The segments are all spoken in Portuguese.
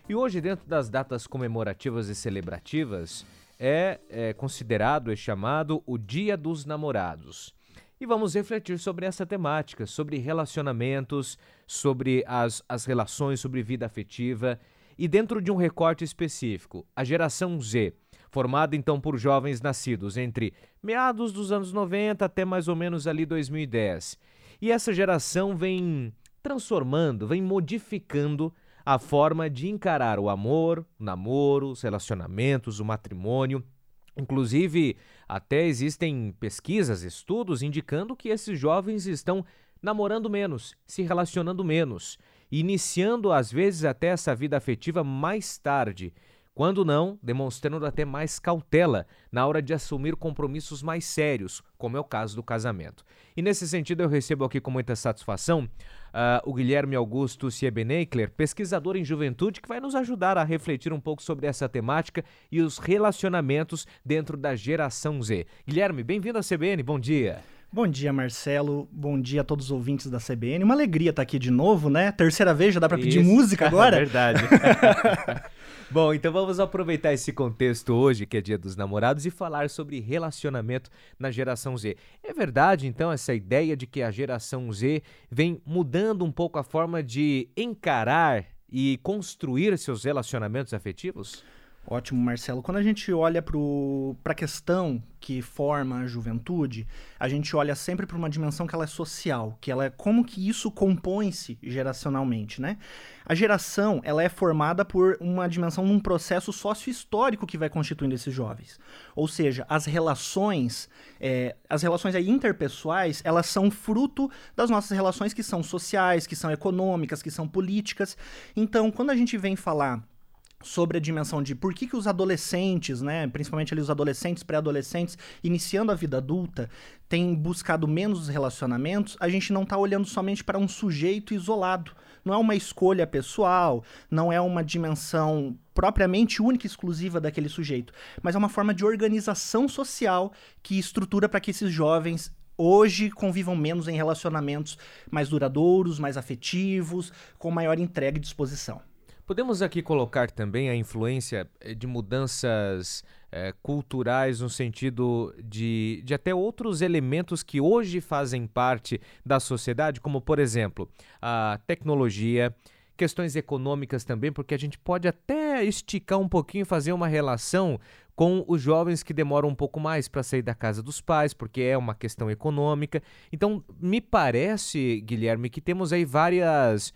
E hoje, dentro das datas comemorativas e celebrativas, é considerado e chamado o Dia dos Namorados. E vamos refletir sobre essa temática, sobre relacionamentos, sobre as relações, sobre vida afetiva. E dentro de um recorte específico, a geração Z, formada então por jovens nascidos entre meados dos anos 90 até mais ou menos ali 2010. E essa geração vem transformando, vem modificando a forma de encarar o amor, o namoro, os relacionamentos, o matrimônio. Inclusive, até existem pesquisas, estudos indicando que esses jovens estão namorando menos, se relacionando menos, iniciando às vezes até essa vida afetiva mais tarde, quando não, demonstrando até mais cautela na hora de assumir compromissos mais sérios, como é o caso do casamento. E nesse sentido eu recebo aqui com muita satisfação o Guilherme Augusto Siebenekler, pesquisador em juventude, que vai nos ajudar a refletir um pouco sobre essa temática e os relacionamentos dentro da geração Z. Guilherme, bem-vindo à CBN, bom dia. Bom dia, Marcelo. Bom dia a todos os ouvintes da CBN. Uma alegria estar aqui de novo, né? Terceira vez, já dá pra pedir música agora? É verdade. Bom, então vamos aproveitar esse contexto hoje, que é Dia dos Namorados, e falar sobre relacionamento na geração Z. É verdade, então, essa ideia de que a geração Z vem mudando um pouco a forma de encarar e construir seus relacionamentos afetivos? Ótimo, Marcelo. Quando a gente olha para a questão que forma a juventude, a gente olha sempre para uma dimensão que ela é social, que ela é como que isso compõe-se geracionalmente, né? A geração, ela é formada por uma dimensão, um processo sócio-histórico que vai constituindo esses jovens. Ou seja, as relações aí interpessoais, elas são fruto das nossas relações que são sociais, que são econômicas, que são políticas. Então, quando a gente vem falar sobre a dimensão de por que os adolescentes, né, principalmente ali os adolescentes, pré-adolescentes, iniciando a vida adulta, têm buscado menos relacionamentos, a gente não está olhando somente para um sujeito isolado. Não é uma escolha pessoal, não é uma dimensão propriamente única e exclusiva daquele sujeito, mas é uma forma de organização social que estrutura para que esses jovens hoje convivam menos em relacionamentos mais duradouros, mais afetivos, com maior entrega e disposição. Podemos aqui colocar também a influência de mudanças culturais no sentido de até outros elementos que hoje fazem parte da sociedade, como, por exemplo, a tecnologia, questões econômicas também, porque a gente pode até esticar um pouquinho e fazer uma relação com os jovens que demoram um pouco mais para sair da casa dos pais, porque é uma questão econômica. Então, me parece, Guilherme, que temos aí vários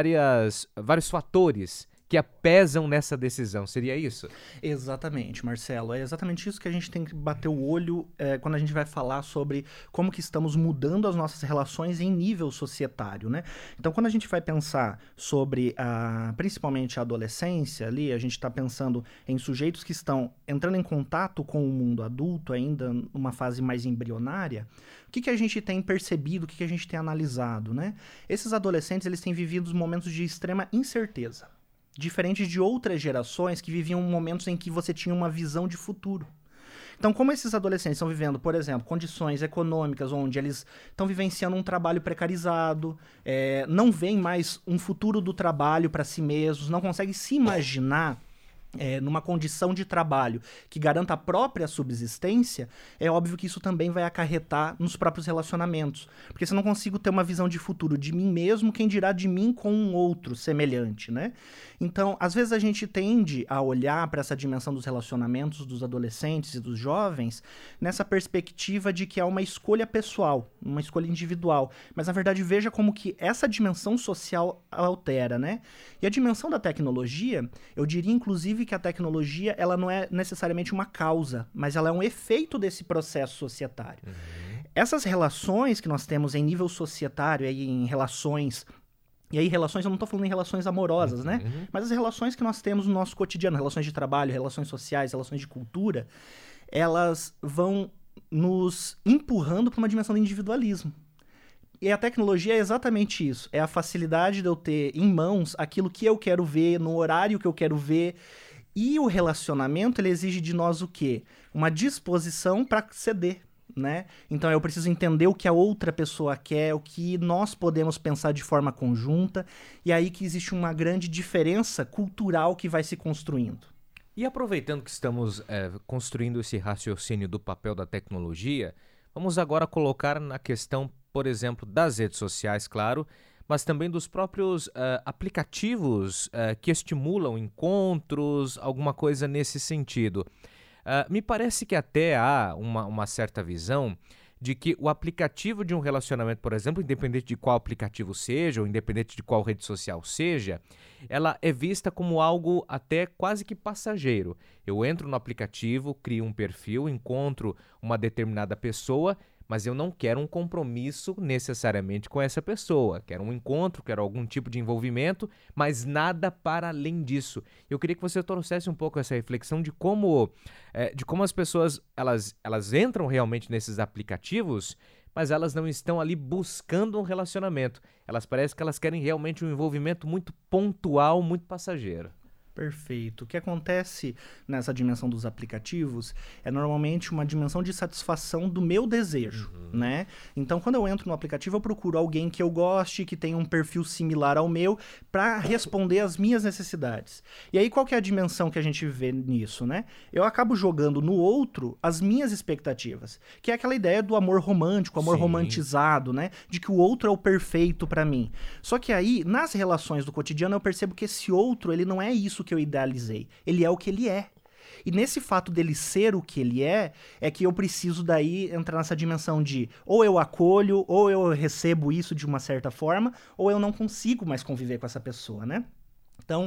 fatores que pesam nessa decisão. Seria isso? Exatamente, Marcelo. É exatamente isso que a gente tem que bater o olho quando a gente vai falar sobre como que estamos mudando as nossas relações em nível societário, né? Então, quando a gente vai pensar sobre principalmente a adolescência ali, a gente está pensando em sujeitos que estão entrando em contato com o mundo adulto, ainda numa fase mais embrionária. O que a gente tem percebido, o que a gente tem analisado, né? Esses adolescentes, eles têm vivido momentos de extrema incerteza, diferente de outras gerações que viviam momentos em que você tinha uma visão de futuro. Então, como esses adolescentes estão vivendo, por exemplo, condições econômicas onde eles estão vivenciando um trabalho precarizado, não veem mais um futuro do trabalho para si mesmos, não conseguem se imaginar numa condição de trabalho que garanta a própria subsistência, é óbvio que isso também vai acarretar nos próprios relacionamentos. Porque se eu não consigo ter uma visão de futuro de mim mesmo, quem dirá de mim com um outro semelhante, né? Então, às vezes a gente tende a olhar para essa dimensão dos relacionamentos dos adolescentes e dos jovens nessa perspectiva de que é uma escolha pessoal, uma escolha individual. Mas, na verdade, veja como que essa dimensão social altera, né? E a dimensão da tecnologia, eu diria, inclusive, que a tecnologia ela não é necessariamente uma causa, mas ela é um efeito desse processo societário. Essas relações que nós temos em nível societário, em relações... E aí, relações, eu não estou falando em relações amorosas, né? Mas as relações que nós temos no nosso cotidiano, relações de trabalho, relações sociais, relações de cultura, elas vão nos empurrando para uma dimensão do individualismo. E a tecnologia é exatamente isso. É a facilidade de eu ter em mãos aquilo que eu quero ver, no horário que eu quero ver. E o relacionamento, ele exige de nós o quê? Uma disposição para ceder. né? Então eu preciso entender o que a outra pessoa quer, o que nós podemos pensar de forma conjunta, e aí que existe uma grande diferença cultural que vai se construindo. E aproveitando que estamos construindo esse raciocínio do papel da tecnologia, vamos agora colocar na questão, por exemplo, das redes sociais, claro, mas também dos próprios aplicativos que estimulam encontros, alguma coisa nesse sentido. Me parece que até há uma certa visão de que o aplicativo de um relacionamento, por exemplo, independente de qual aplicativo seja, ou independente de qual rede social seja, ela é vista como algo até quase que passageiro. Eu entro no aplicativo, crio um perfil, encontro uma determinada pessoa, mas eu não quero um compromisso necessariamente com essa pessoa. Quero um encontro, quero algum tipo de envolvimento, mas nada para além disso. Eu queria que você trouxesse um pouco essa reflexão de como as pessoas elas entram realmente nesses aplicativos, mas elas não estão ali buscando um relacionamento. Elas parecem que elas querem realmente um envolvimento muito pontual, muito passageiro. Perfeito. O que acontece nessa dimensão dos aplicativos é normalmente uma dimensão de satisfação do meu desejo, né? Então, quando eu entro no aplicativo, eu procuro alguém que eu goste, que tenha um perfil similar ao meu, para responder às minhas necessidades. E aí, qual que é a dimensão que a gente vê nisso, né? Eu acabo jogando no outro as minhas expectativas, que é aquela ideia do amor romântico, amor romantizado, né? De que o outro é o perfeito para mim. Só que aí, nas relações do cotidiano, eu percebo que esse outro, ele não é isso que eu idealizei. Ele é o que ele é. E nesse fato dele ser o que ele é que eu preciso daí entrar nessa dimensão de ou eu acolho, ou eu recebo isso de uma certa forma, ou eu não consigo mais conviver com essa pessoa, né? Então,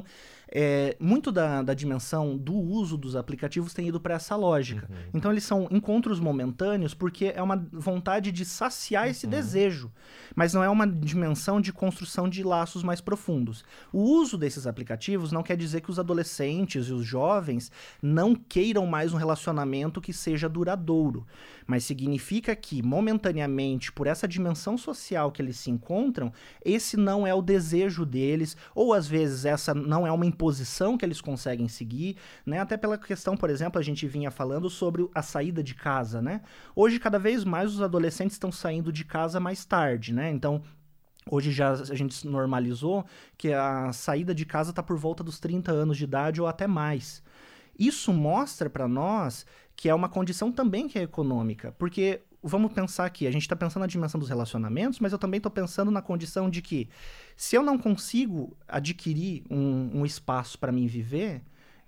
muito da dimensão do uso dos aplicativos tem ido para essa lógica. Então, eles são encontros momentâneos porque é uma vontade de saciar esse desejo, mas não é uma dimensão de construção de laços mais profundos. O uso desses aplicativos não quer dizer que os adolescentes e os jovens não queiram mais um relacionamento que seja duradouro, mas significa que, momentaneamente, por essa dimensão social que eles se encontram, esse não é o desejo deles, ou às vezes essa não é uma imposição que eles conseguem seguir, né? Até pela questão, por exemplo, a gente vinha falando sobre a saída de casa, né? Hoje, cada vez mais, os adolescentes estão saindo de casa mais tarde, né? Então, hoje já a gente normalizou que a saída de casa está por volta dos 30 anos de idade ou até mais. Isso mostra para nós que é uma condição também que é econômica, porque vamos pensar aqui, a gente está pensando na dimensão dos relacionamentos, mas eu também estou pensando na condição de que se eu não consigo adquirir um espaço para mim viver,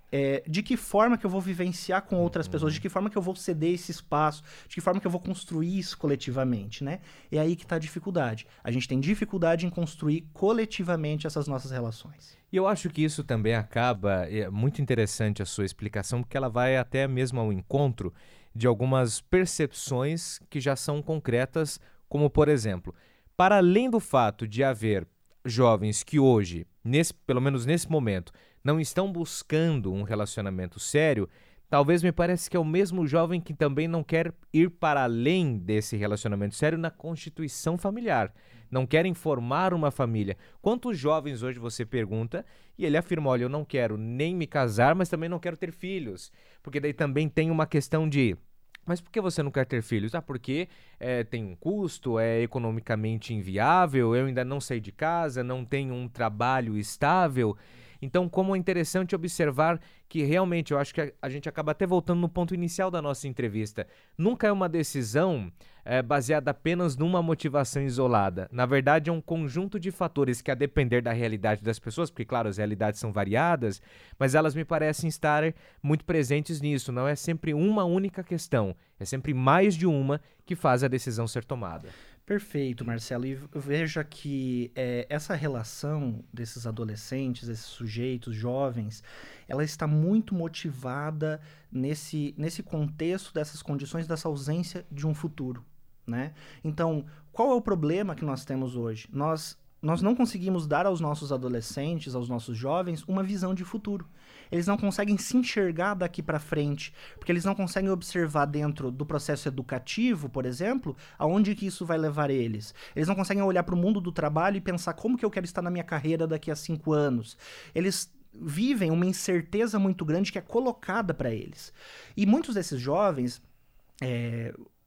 de que forma que eu vou vivenciar com outras pessoas, de que forma que eu vou ceder esse espaço, de que forma que eu vou construir isso coletivamente, né? É aí que está a dificuldade. A gente tem dificuldade em construir coletivamente essas nossas relações. E eu acho que isso também acaba, é muito interessante a sua explicação, porque ela vai até mesmo ao encontro de algumas percepções que já são concretas, como por exemplo, para além do fato de haver jovens que hoje, pelo menos nesse momento, não estão buscando um relacionamento sério, talvez me pareça que é o mesmo jovem que também não quer ir para além desse relacionamento sério na constituição familiar. Não querem formar uma família. Quantos jovens hoje você pergunta e ele afirma, olha, eu não quero nem me casar, mas também não quero ter filhos. Porque daí também tem uma questão de, mas por que você não quer ter filhos? Porque tem um custo, é economicamente inviável, eu ainda não saí de casa, não tenho um trabalho estável. Então, como é interessante observar que realmente eu acho que a gente acaba até voltando no ponto inicial da nossa entrevista. Nunca é uma decisão baseada apenas numa motivação isolada. Na verdade, é um conjunto de fatores que, a depender da realidade das pessoas, porque, claro, as realidades são variadas, mas elas me parecem estar muito presentes nisso. Não é sempre uma única questão, é sempre mais de uma que faz a decisão ser tomada. Perfeito, Marcelo. E veja que essa relação desses adolescentes, desses sujeitos jovens, ela está muito motivada nesse contexto dessas condições, dessa ausência de um futuro, né? Então, qual é o problema que nós temos hoje? Nós não conseguimos dar aos nossos adolescentes, aos nossos jovens, uma visão de futuro. Eles não conseguem se enxergar daqui para frente, porque eles não conseguem observar dentro do processo educativo, por exemplo, aonde que isso vai levar eles. Eles não conseguem olhar para o mundo do trabalho e pensar como que eu quero estar na minha carreira daqui a 5 anos. Eles vivem uma incerteza muito grande que é colocada para eles. E muitos desses jovens...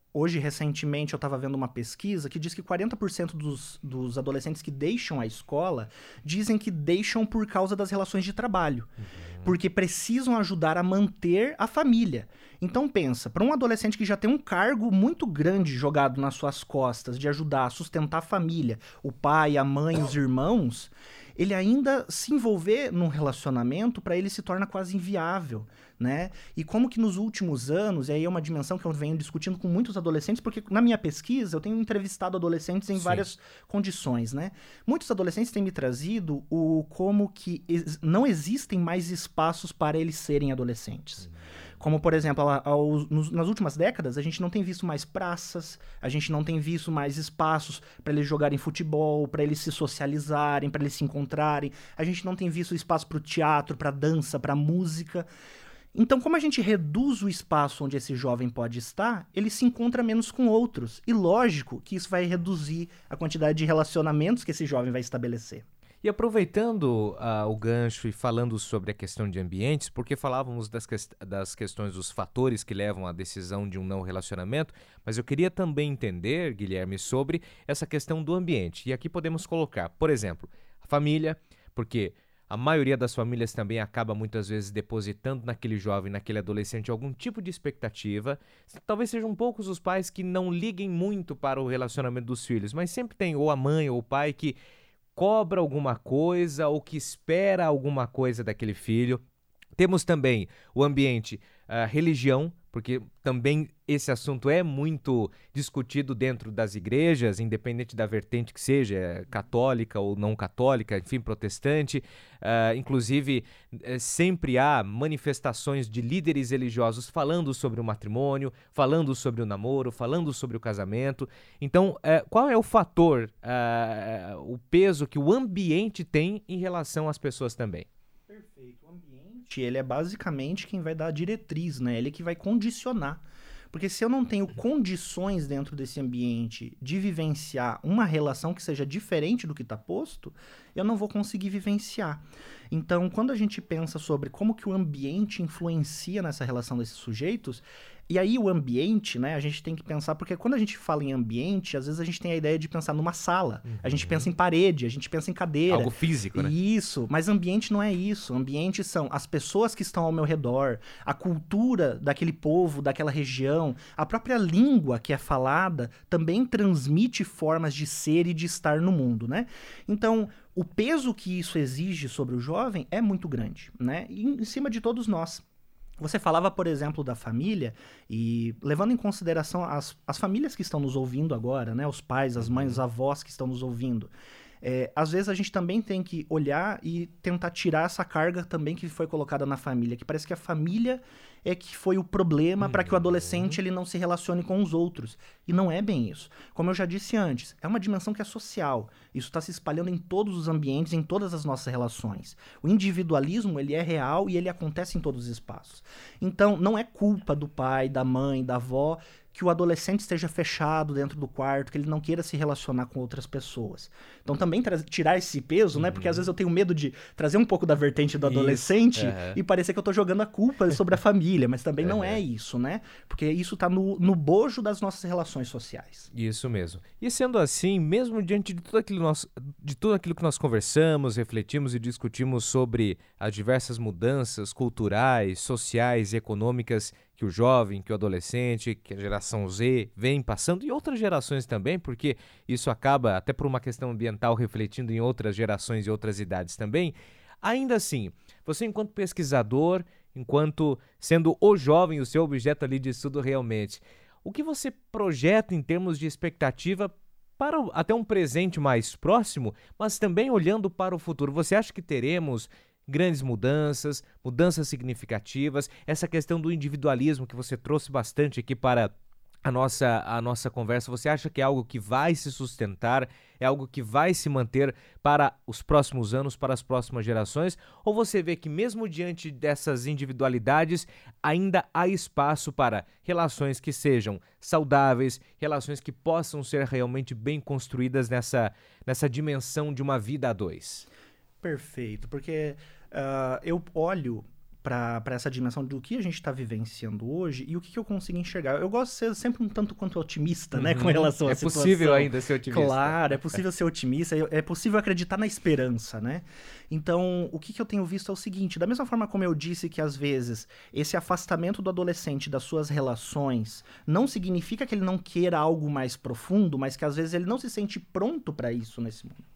Hoje, recentemente, eu estava vendo uma pesquisa que diz que 40% dos adolescentes que deixam a escola dizem que deixam por causa das relações de trabalho. Porque precisam ajudar a manter a família. Então pensa, para um adolescente que já tem um cargo muito grande jogado nas suas costas de ajudar a sustentar a família, o pai, a mãe, os irmãos, ele ainda se envolver num relacionamento, para ele se torna quase inviável, né? E como que nos últimos anos, e aí é uma dimensão que eu venho discutindo com muitos adolescentes, porque na minha pesquisa eu tenho entrevistado adolescentes em várias condições, né? Muitos adolescentes têm me trazido como que não existem mais espaços para eles serem adolescentes. Como, por exemplo, nas últimas décadas, a gente não tem visto mais praças, a gente não tem visto mais espaços para eles jogarem futebol, para eles se socializarem, para eles se encontrarem. A gente não tem visto espaço para o teatro, para dança, para música. Então, como a gente reduz o espaço onde esse jovem pode estar, ele se encontra menos com outros. E lógico que isso vai reduzir a quantidade de relacionamentos que esse jovem vai estabelecer. E aproveitando o gancho e falando sobre a questão de ambientes, porque falávamos das questões dos fatores que levam à decisão de um não relacionamento, mas eu queria também entender, Guilherme, sobre essa questão do ambiente. E aqui podemos colocar, por exemplo, a família, porque a maioria das famílias também acaba muitas vezes depositando naquele jovem, naquele adolescente, algum tipo de expectativa. Talvez sejam poucos os pais que não liguem muito para o relacionamento dos filhos, mas sempre tem ou a mãe ou o pai que cobra alguma coisa ou que espera alguma coisa daquele filho. Temos também o ambiente, religião, porque também esse assunto é muito discutido dentro das igrejas, independente da vertente que seja, católica ou não católica, enfim, protestante. Inclusive, sempre há manifestações de líderes religiosos falando sobre o matrimônio, falando sobre o namoro, falando sobre o casamento. Então, qual é o fator, o peso que o ambiente tem em relação às pessoas também? Perfeito. O ambiente, ele é basicamente quem vai dar a diretriz, né? Ele que vai condicionar. Porque se eu não tenho condições dentro desse ambiente de vivenciar uma relação que seja diferente do que está posto, eu não vou conseguir vivenciar. Então, quando a gente pensa sobre como que o ambiente influencia nessa relação desses sujeitos, e aí o ambiente, né, a gente tem que pensar, porque quando a gente fala em ambiente, às vezes a gente tem a ideia de pensar numa sala, a gente pensa em parede, a gente pensa em cadeira. Algo físico, né? Isso, mas ambiente não é isso. Ambiente são as pessoas que estão ao meu redor, a cultura daquele povo, daquela região, a própria língua que é falada também transmite formas de ser e de estar no mundo, né? Então, o peso que isso exige sobre o jovem é muito grande, né? E em cima de todos nós. Você falava, por exemplo, da família, e levando em consideração as famílias que estão nos ouvindo agora, né? Os pais, as mães, os avós que estão nos ouvindo. Às vezes a gente também tem que olhar e tentar tirar essa carga também que foi colocada na família, que parece que a família é que foi o problema para que o adolescente ele não se relacione com os outros. E não é bem isso. Como eu já disse antes, é uma dimensão que é social. Isso está se espalhando em todos os ambientes, em todas as nossas relações. O individualismo, ele é real e ele acontece em todos os espaços. Então, não é culpa do pai, da mãe, da avó, que o adolescente esteja fechado dentro do quarto, que ele não queira se relacionar com outras pessoas. Então também tirar esse peso, né? Porque às vezes eu tenho medo de trazer um pouco da vertente do adolescente e parecer que eu tô jogando a culpa sobre a família, mas também não é isso, né? Porque isso tá no bojo das nossas relações sociais. Isso mesmo. E sendo assim, mesmo diante de tudo aquilo que nós conversamos, refletimos e discutimos sobre as diversas mudanças culturais, sociais e econômicas que o jovem, que o adolescente, que a geração Z vem passando e outras gerações também, porque isso acaba, até por uma questão ambiental, refletindo em outras gerações e outras idades também. Ainda assim, você enquanto pesquisador, enquanto sendo o jovem, o seu objeto ali de estudo realmente, o que você projeta em termos de expectativa para até um presente mais próximo, mas também olhando para o futuro? Você acha que teremos grandes mudanças, mudanças significativas, essa questão do individualismo que você trouxe bastante aqui para a nossa conversa, você acha que é algo que vai se sustentar, é algo que vai se manter para os próximos anos, para as próximas gerações? Ou você vê que mesmo diante dessas individualidades, ainda há espaço para relações que sejam saudáveis, relações que possam ser realmente bem construídas nessa dimensão de uma vida a dois? Perfeito, porque eu olho para essa dimensão do que a gente está vivenciando hoje e o que eu consigo enxergar. Eu gosto de ser sempre um tanto quanto otimista, né, com relação à situação. É possível ainda ser otimista. Claro, é possível ser otimista, é possível acreditar na esperança, né? Então, o que eu tenho visto é o seguinte, da mesma forma como eu disse que às vezes esse afastamento do adolescente das suas relações não significa que ele não queira algo mais profundo, mas que às vezes ele não se sente pronto para isso nesse momento.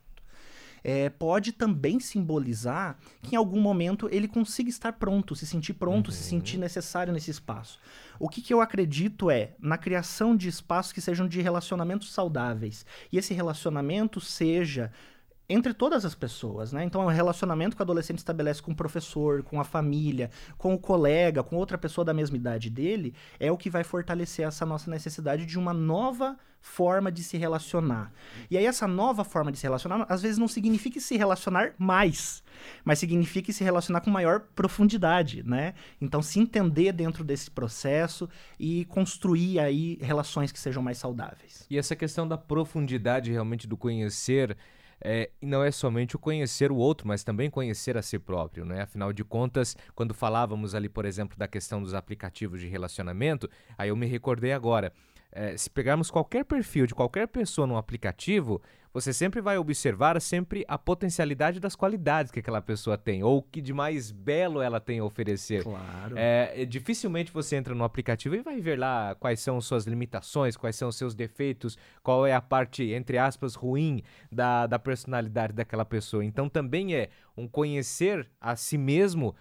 Pode também simbolizar que em algum momento ele consiga estar pronto, se sentir pronto, se sentir necessário nesse espaço. O que eu acredito na criação de espaços que sejam de relacionamentos saudáveis. E esse relacionamento seja entre todas as pessoas, né? Então, o relacionamento que o adolescente estabelece com o professor, com a família, com o colega, com outra pessoa da mesma idade dele, é o que vai fortalecer essa nossa necessidade de uma nova forma de se relacionar. E aí, essa nova forma de se relacionar, às vezes não significa se relacionar mais, mas significa se relacionar com maior profundidade, né? Então, se entender dentro desse processo e construir aí relações que sejam mais saudáveis. E essa questão da profundidade realmente do conhecer... não é somente o conhecer o outro, mas também conhecer a si próprio, né? Afinal de contas, quando falávamos ali, por exemplo, da questão dos aplicativos de relacionamento, aí eu me recordei agora, se pegarmos qualquer perfil de qualquer pessoa num aplicativo, você sempre vai observar sempre a potencialidade das qualidades que aquela pessoa tem, ou o que de mais belo ela tem a oferecer. Claro. Dificilmente você entra no aplicativo e vai ver lá quais são suas limitações, quais são os seus defeitos, qual é a parte, entre aspas, ruim da personalidade daquela pessoa. Então também é um conhecer a si mesmo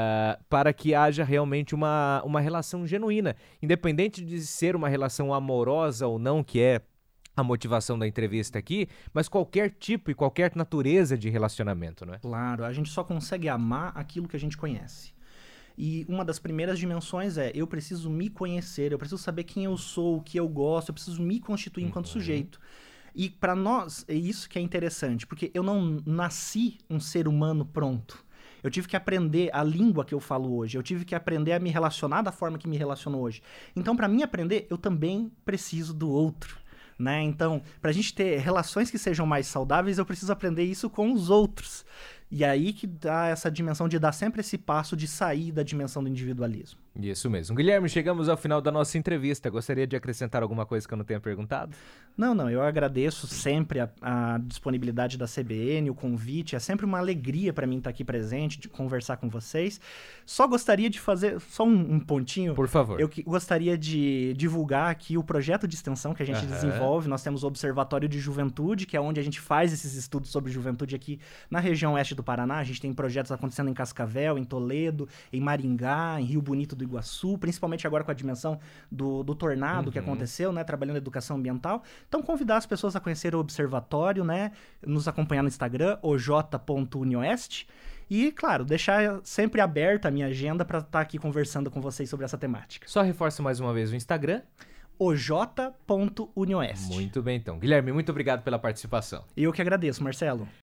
para que haja realmente uma relação genuína, independente de ser uma relação amorosa ou não, que é a motivação da entrevista aqui, mas qualquer tipo e qualquer natureza de relacionamento, não é? Claro, a gente só consegue amar aquilo que a gente conhece. E uma das primeiras dimensões eu preciso me conhecer, eu preciso saber quem eu sou, o que eu gosto, eu preciso me constituir enquanto sujeito. E para nós, é isso que é interessante, porque eu não nasci um ser humano pronto. Eu tive que aprender a língua que eu falo hoje, eu tive que aprender a me relacionar da forma que me relaciono hoje. Então, para mim aprender, eu também preciso do outro. Né? Então, para a gente ter relações que sejam mais saudáveis, eu preciso aprender isso com os outros. E aí que dá essa dimensão de dar sempre esse passo de sair da dimensão do individualismo. Isso mesmo. Guilherme, chegamos ao final da nossa entrevista. Gostaria de acrescentar alguma coisa que eu não tenha perguntado? Não, eu agradeço sempre a disponibilidade da CBN, o convite. É sempre uma alegria para mim estar aqui presente, de conversar com vocês. Só gostaria de fazer só um pontinho. Por favor. Eu gostaria de divulgar aqui o projeto de extensão que a gente desenvolve. Nós temos o Observatório de Juventude, que é onde a gente faz esses estudos sobre juventude aqui na região oeste do Paraná. A gente tem projetos acontecendo em Cascavel, em Toledo, em Maringá, em Rio Bonito do Iguaçu, principalmente agora com a dimensão do tornado que aconteceu, né, trabalhando em educação ambiental. Então, convidar as pessoas a conhecer o Observatório, né, nos acompanhar no Instagram, oj.unioeste, e, claro, deixar sempre aberta a minha agenda para estar aqui conversando com vocês sobre essa temática. Só reforço mais uma vez o Instagram. oj.unioeste. Muito bem, então. Guilherme, muito obrigado pela participação. Eu que agradeço, Marcelo.